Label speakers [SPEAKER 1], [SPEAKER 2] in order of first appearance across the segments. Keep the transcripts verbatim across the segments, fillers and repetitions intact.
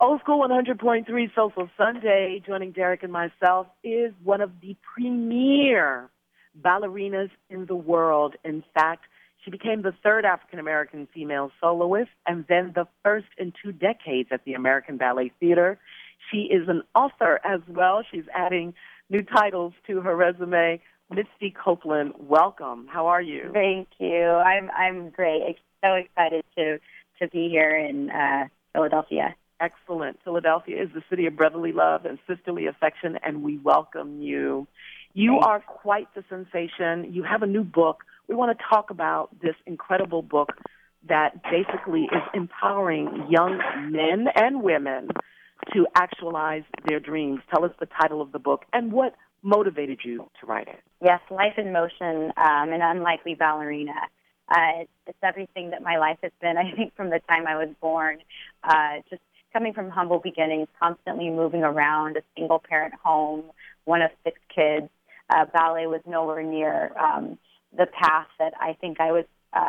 [SPEAKER 1] Old School one hundred point three Social Sunday, joining Derek and myself, is one of the premier ballerinas in the world. In fact, she became the third African-American female soloist and then the first in two decades at the American Ballet Theater. She is an author as well. She's adding new titles to her resume. Misty Copeland, welcome. How are you?
[SPEAKER 2] Thank you. I'm I'm great. So excited to to be here in uh, Philadelphia.
[SPEAKER 1] Excellent. Philadelphia is the city of brotherly love and sisterly affection, and we welcome you. You
[SPEAKER 2] Thanks.
[SPEAKER 1] are quite the sensation. You have a new book. We want to talk about this incredible book that basically is empowering young men and women to actualize their dreams. Tell us the title of the book and what motivated you to write it.
[SPEAKER 2] Yes, Life in Motion, um, an unlikely ballerina. Uh, it's, it's everything that my life has been, I think, from the time I was born. Uh, just coming from humble beginnings, constantly moving around, a single-parent home, one of six kids. Uh, ballet was nowhere near um, the path that I think I was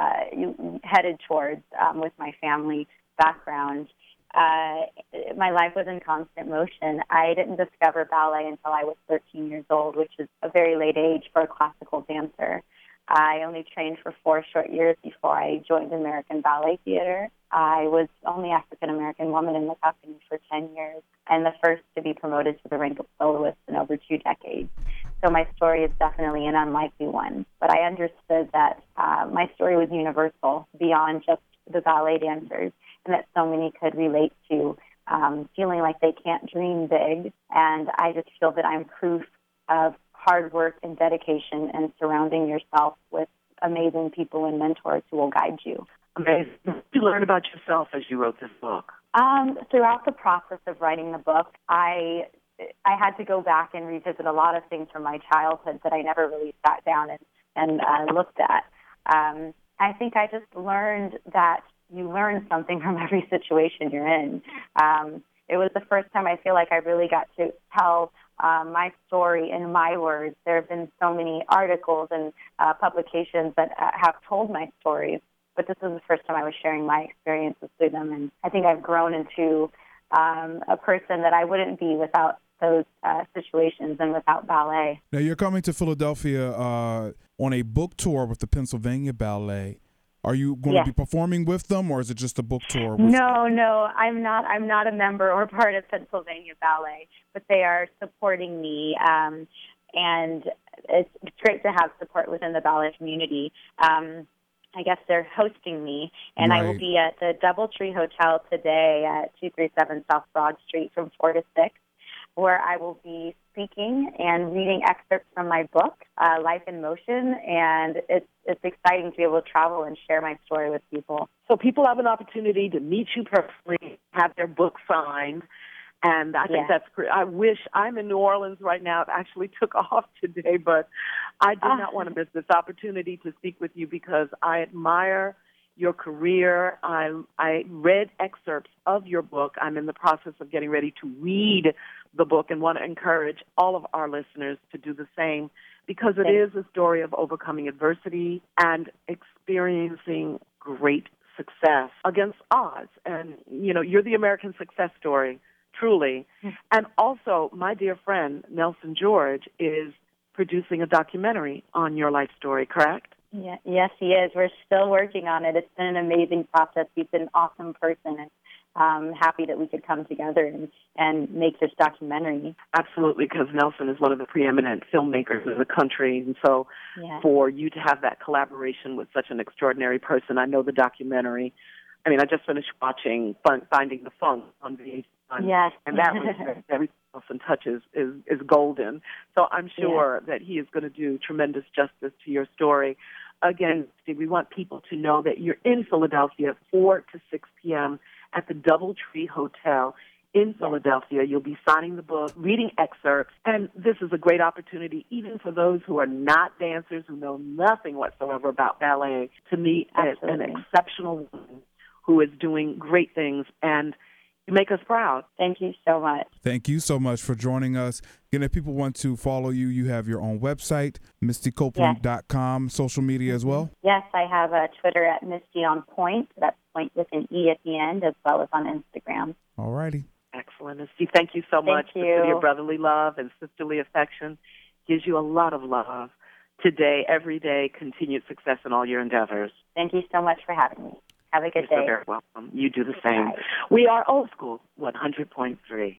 [SPEAKER 2] uh, headed towards um, with my family background. Uh, my life was in constant motion. I didn't discover ballet until I was thirteen years old, which is a very late age for a classical dancer. I only trained for four short years before I joined American Ballet Theater. I was only African-American woman in the company for ten years and the first to be promoted to the rank of soloist in over two decades. So my story is definitely an unlikely one. But I understood that uh, my story was universal beyond just the ballet dancers, and that so many could relate to um, feeling like they can't dream big. And I just feel that I'm proof of hard work and dedication and surrounding yourself with amazing people and mentors who will guide you.
[SPEAKER 1] Amazing. What did you learn about yourself as you wrote this book?
[SPEAKER 2] Um, throughout the process of writing the book, I I had to go back and revisit a lot of things from my childhood that I never really sat down and, and uh, looked at. Um, I think I just learned that you learn something from every situation you're in. Um, it was the first time I feel like I really got to tell um, my story in my words. There have been so many articles and uh, publications that uh, have told my stories, but this was the first time I was sharing my experiences with them, and I think I've grown into um, a person that I wouldn't be without those uh, situations and without ballet.
[SPEAKER 3] Now, you're coming to Philadelphia uh, on a book tour with the Pennsylvania Ballet. Are you going
[SPEAKER 2] Yes.
[SPEAKER 3] to be performing with them, or is it just a book tour? With-
[SPEAKER 2] No, no, I'm not. I'm not a member or part of Pennsylvania Ballet, but they are supporting me, um, and it's, it's great to have support within the ballet community. Um, I guess they're hosting me, and
[SPEAKER 3] Right.
[SPEAKER 2] I will be at the DoubleTree Hotel today at two thirty-seven South Broad Street from four to six, where I will be speaking and reading excerpts from my book, uh, Life in Motion, and it's it's exciting to be able to travel and share my story with people.
[SPEAKER 1] So people have an opportunity to meet you personally, have their book signed, and I think
[SPEAKER 2] Yeah.
[SPEAKER 1] that's great. I wish I'm in New Orleans right now. It actually took off today, but I did
[SPEAKER 2] Ah.
[SPEAKER 1] not want to miss this opportunity to speak with you because I admire your career. I I read excerpts of your book. I'm in the process of getting ready to read the book and want to encourage all of our listeners to do the same because it
[SPEAKER 2] Thanks.
[SPEAKER 1] is a story of overcoming adversity and experiencing great success against odds. And, you know, you're the American success story, truly. And also, my dear friend, Nelson George, is producing a documentary on your life story, correct?
[SPEAKER 2] Yeah, yes, he is. We're still working on it. It's been an amazing process. He's been an awesome person, and I'm happy that we could come together and, and make this documentary.
[SPEAKER 1] Absolutely, because Nelson is one of the preeminent filmmakers in the country, and so
[SPEAKER 2] Yeah.
[SPEAKER 1] for you to have that collaboration with such an extraordinary person, I know the documentary. I mean, I just finished watching Fun, Finding the Funk on V H one,
[SPEAKER 2] Yes.
[SPEAKER 1] and that was everything Nelson touches is, is golden. So I'm sure yeah. that he is going to do tremendous justice to your story. Again, Steve, we want people to know that you're in Philadelphia four to six p.m. at the DoubleTree Hotel in Philadelphia. You'll be signing the book, reading excerpts, and this is a great opportunity, even for those who are not dancers, who know nothing whatsoever about ballet, to meet a, an exceptional woman who is doing great things, and you make us proud.
[SPEAKER 2] Thank you so much.
[SPEAKER 3] Thank you so much for joining us. Again, if people want to follow you, you have your own website, misty copeland dot com, yes. social media as well?
[SPEAKER 2] Yes, I have a Twitter at Misty on Point. That's Point with an E at the end, as well as on Instagram.
[SPEAKER 3] All righty.
[SPEAKER 1] Excellent. And Steve, thank you so
[SPEAKER 2] Thank
[SPEAKER 1] much
[SPEAKER 2] you.
[SPEAKER 1] for your brotherly love and sisterly affection. Gives you a lot of love today, every day, continued success in all your endeavors.
[SPEAKER 2] Thank you so much for having me. Have a good
[SPEAKER 1] You're
[SPEAKER 2] day.
[SPEAKER 1] so very welcome. You do the same.
[SPEAKER 2] Bye.
[SPEAKER 1] We are Old School one hundred point three.